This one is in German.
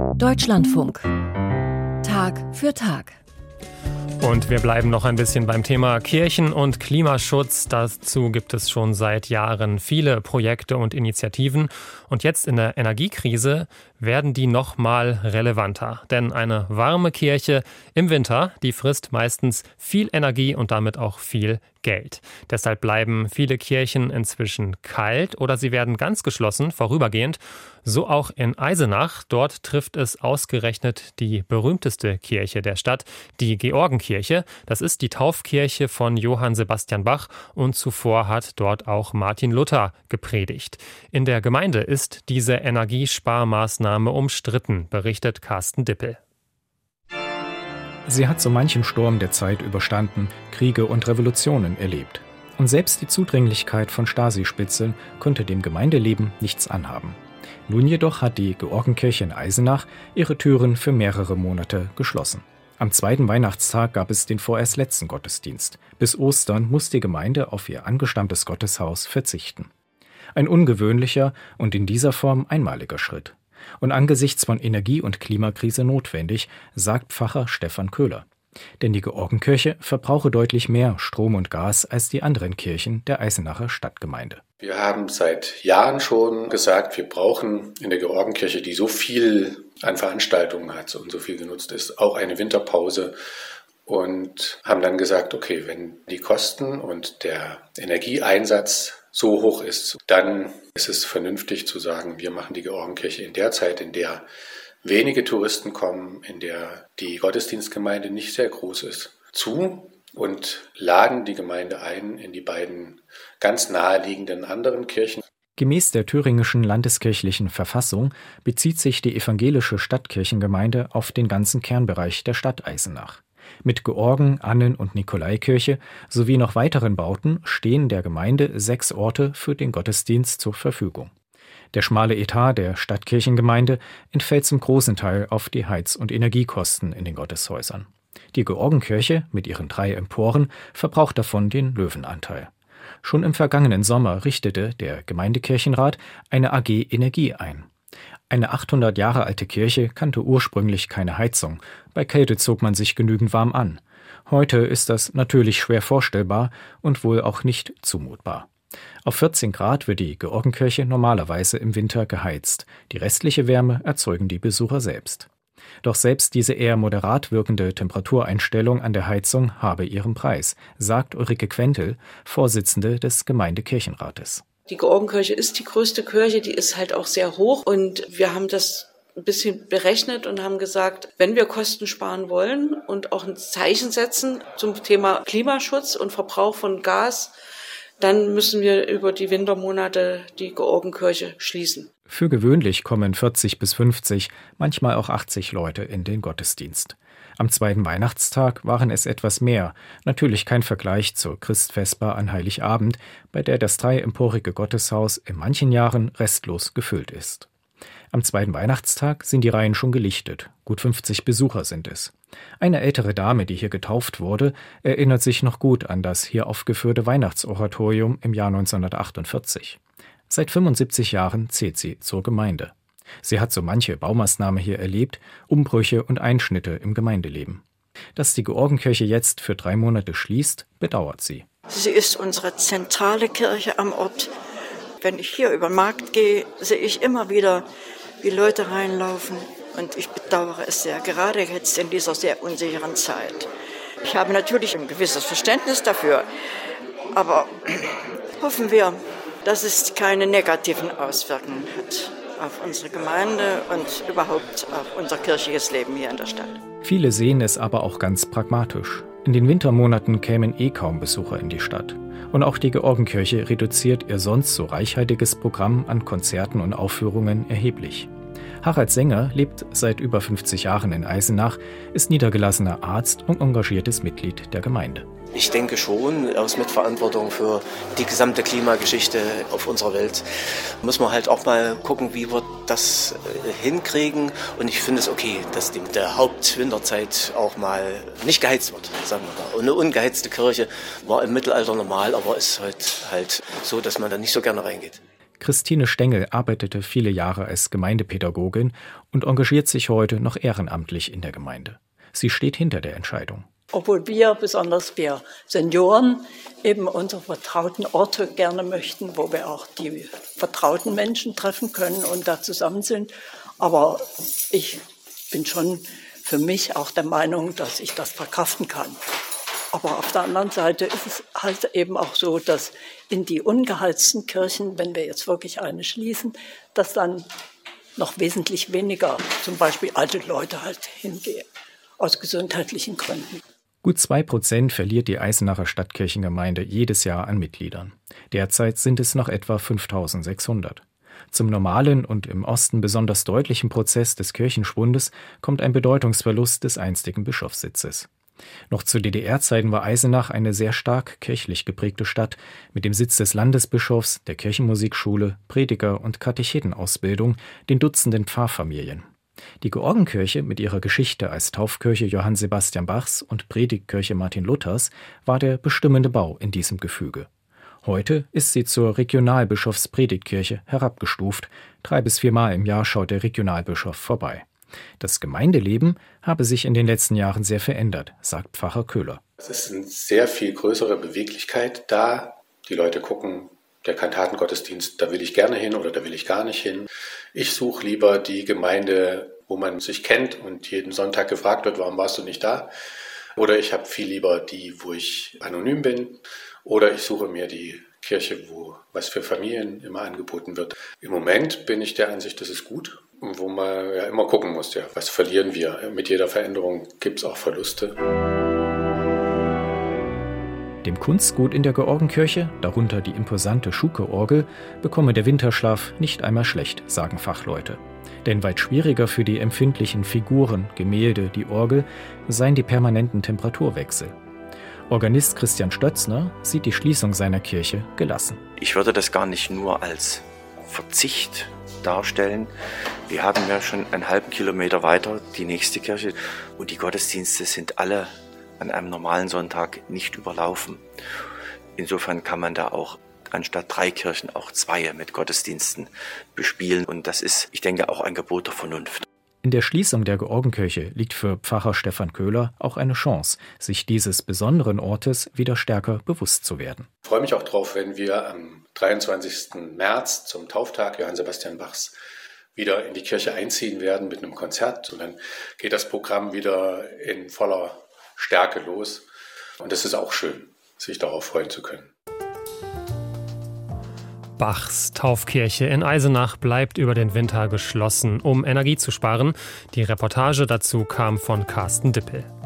Deutschlandfunk. Tag für Tag. Und wir bleiben noch ein bisschen beim Thema Kirchen und Klimaschutz. Dazu gibt es schon seit Jahren viele Projekte und Initiativen. Und jetzt in der Energiekrise werden die noch mal relevanter. Denn eine warme Kirche im Winter, die frisst meistens viel Energie und damit auch viel Geld. Deshalb bleiben viele Kirchen inzwischen kalt oder sie werden ganz geschlossen, vorübergehend. So auch in Eisenach. Dort trifft es ausgerechnet die berühmteste Kirche der Stadt, die Georgenkirche. Das ist die Taufkirche von Johann Sebastian Bach und zuvor hat dort auch Martin Luther gepredigt. In der Gemeinde ist diese Energiesparmaßnahme umstritten, berichtet Carsten Dippel. Sie hat so manchen Sturm der Zeit überstanden, Kriege und Revolutionen erlebt. Und selbst die Zudringlichkeit von Stasi-Spitzeln konnte dem Gemeindeleben nichts anhaben. Nun jedoch hat die Georgenkirche in Eisenach ihre Türen für mehrere Monate geschlossen. Am zweiten Weihnachtstag gab es den vorerst letzten Gottesdienst. Bis Ostern muss die Gemeinde auf ihr angestammtes Gotteshaus verzichten. Ein ungewöhnlicher und in dieser Form einmaliger Schritt. Und angesichts von Energie- und Klimakrise notwendig, sagt Pfarrer Stefan Köhler. Denn die Georgenkirche verbrauche deutlich mehr Strom und Gas als die anderen Kirchen der Eisenacher Stadtgemeinde. Wir haben seit Jahren schon gesagt, wir brauchen in der Georgenkirche, die so viel an Veranstaltungen hat und so viel genutzt ist, auch eine Winterpause. Und haben dann gesagt, okay, wenn die Kosten und der Energieeinsatz so hoch ist, dann ist es vernünftig zu sagen, wir machen die Georgenkirche in der Zeit, in der wenige Touristen kommen, in der die Gottesdienstgemeinde nicht sehr groß ist, zu und laden die Gemeinde ein in die beiden ganz naheliegenden anderen Kirchen. Gemäß der thüringischen landeskirchlichen Verfassung bezieht sich die evangelische Stadtkirchengemeinde auf den ganzen Kernbereich der Stadt Eisenach. Mit Georgen-, Annen- und Nikolaikirche sowie noch weiteren Bauten stehen der Gemeinde 6 Orte für den Gottesdienst zur Verfügung. Der schmale Etat der Stadtkirchengemeinde entfällt zum großen Teil auf die Heiz- und Energiekosten in den Gotteshäusern. Die Georgenkirche mit ihren 3 Emporen verbraucht davon den Löwenanteil. Schon im vergangenen Sommer richtete der Gemeindekirchenrat eine AG Energie ein. Eine 800 Jahre alte Kirche kannte ursprünglich keine Heizung. Bei Kälte zog man sich genügend warm an. Heute ist das natürlich schwer vorstellbar und wohl auch nicht zumutbar. Auf 14 Grad wird die Georgenkirche normalerweise im Winter geheizt. Die restliche Wärme erzeugen die Besucher selbst. Doch selbst diese eher moderat wirkende Temperatureinstellung an der Heizung habe ihren Preis, sagt Ulrike Quentel, Vorsitzende des Gemeindekirchenrates. Die Georgenkirche ist die größte Kirche, die ist halt auch sehr hoch und wir haben das ein bisschen berechnet und haben gesagt, wenn wir Kosten sparen wollen und auch ein Zeichen setzen zum Thema Klimaschutz und Verbrauch von Gas, dann müssen wir über die Wintermonate die Georgenkirche schließen. Für gewöhnlich kommen 40 bis 50, manchmal auch 80 Leute in den Gottesdienst. Am zweiten Weihnachtstag waren es etwas mehr, natürlich kein Vergleich zur Christvesper an Heiligabend, bei der das 3-emporige Gotteshaus in manchen Jahren restlos gefüllt ist. Am zweiten Weihnachtstag sind die Reihen schon gelichtet, gut 50 Besucher sind es. Eine ältere Dame, die hier getauft wurde, erinnert sich noch gut an das hier aufgeführte Weihnachtsoratorium im Jahr 1948. Seit 75 Jahren zählt sie zur Gemeinde. Sie hat so manche Baumaßnahme hier erlebt, Umbrüche und Einschnitte im Gemeindeleben. Dass die Georgenkirche jetzt für 3 Monate schließt, bedauert sie. Sie ist unsere zentrale Kirche am Ort. Wenn ich hier über den Markt gehe, sehe ich immer wieder, wie Leute reinlaufen. Und ich bedauere es sehr, gerade jetzt in dieser sehr unsicheren Zeit. Ich habe natürlich ein gewisses Verständnis dafür, aber hoffen wir, dass es keine negativen Auswirkungen hat auf unsere Gemeinde und überhaupt auf unser kirchliches Leben hier in der Stadt. Viele sehen es aber auch ganz pragmatisch. In den Wintermonaten kämen kaum Besucher in die Stadt. Und auch die Georgenkirche reduziert ihr sonst so reichhaltiges Programm an Konzerten und Aufführungen erheblich. Harald Sänger lebt seit über 50 Jahren in Eisenach, ist niedergelassener Arzt und engagiertes Mitglied der Gemeinde. Ich denke schon, aus Mitverantwortung für die gesamte Klimageschichte auf unserer Welt muss man halt auch mal gucken, wie wir das hinkriegen. Und ich finde es okay, dass in der Hauptwinterzeit auch mal nicht geheizt wird, sagen wir mal. Und eine ungeheizte Kirche war im Mittelalter normal, aber ist heute halt so, dass man da nicht so gerne reingeht. Christine Stengel arbeitete viele Jahre als Gemeindepädagogin und engagiert sich heute noch ehrenamtlich in der Gemeinde. Sie steht hinter der Entscheidung. Obwohl wir, besonders wir Senioren, eben unsere vertrauten Orte gerne möchten, wo wir auch die vertrauten Menschen treffen können und da zusammen sind. Aber ich bin schon für mich auch der Meinung, dass ich das verkraften kann. Aber auf der anderen Seite ist es halt eben auch so, dass in die ungeheizten Kirchen, wenn wir jetzt wirklich eine schließen, dass dann noch wesentlich weniger, zum Beispiel alte Leute halt hingehen, aus gesundheitlichen Gründen. Gut 2% verliert die Eisenacher Stadtkirchengemeinde jedes Jahr an Mitgliedern. Derzeit sind es noch etwa 5.600. Zum normalen und im Osten besonders deutlichen Prozess des Kirchenschwundes kommt ein Bedeutungsverlust des einstigen Bischofssitzes. Noch zu DDR-Zeiten war Eisenach eine sehr stark kirchlich geprägte Stadt mit dem Sitz des Landesbischofs, der Kirchenmusikschule, Prediger- und Katechetenausbildung, den Dutzenden Pfarrfamilien. Die Georgenkirche mit ihrer Geschichte als Taufkirche Johann Sebastian Bachs und Predigtkirche Martin Luthers war der bestimmende Bau in diesem Gefüge. Heute ist sie zur Regionalbischofspredigtkirche herabgestuft. 3 bis 4 Mal im Jahr schaut der Regionalbischof vorbei. Das Gemeindeleben habe sich in den letzten Jahren sehr verändert, sagt Pfarrer Köhler. Es ist eine sehr viel größere Beweglichkeit da. Die Leute gucken, der Kantatengottesdienst, da will ich gerne hin oder da will ich gar nicht hin. Ich suche lieber die Gemeinde, wo man sich kennt und jeden Sonntag gefragt wird, warum warst du nicht da? Oder ich habe viel lieber die, wo ich anonym bin. Oder ich suche mir die Kirche, wo was für Familien immer angeboten wird. Im Moment bin ich der Ansicht, das ist gut. Wo man ja immer gucken muss, ja, was verlieren wir? Mit jeder Veränderung gibt es auch Verluste. Dem Kunstgut in der Georgenkirche, darunter die imposante Schuke-Orgel, bekomme der Winterschlaf nicht einmal schlecht, sagen Fachleute. Denn weit schwieriger für die empfindlichen Figuren, Gemälde, die Orgel, seien die permanenten Temperaturwechsel. Organist Christian Stötzner sieht die Schließung seiner Kirche gelassen. Ich würde das gar nicht nur als Verzicht darstellen. Wir haben ja schon einen halben Kilometer weiter die nächste Kirche und die Gottesdienste sind alle an einem normalen Sonntag nicht überlaufen. Insofern kann man da auch anstatt 3 Kirchen auch 2 mit Gottesdiensten bespielen und das ist, ich denke, auch ein Gebot der Vernunft. In der Schließung der Georgenkirche liegt für Pfarrer Stefan Köhler auch eine Chance, sich dieses besonderen Ortes wieder stärker bewusst zu werden. Ich freue mich auch drauf, wenn wir am 23. März zum Tauftag Johann Sebastian Bachs wieder in die Kirche einziehen werden mit einem Konzert. Und dann geht das Programm wieder in voller Stärke los. Und es ist auch schön, sich darauf freuen zu können. Bachs Taufkirche in Eisenach bleibt über den Winter geschlossen, um Energie zu sparen. Die Reportage dazu kam von Carsten Dippel.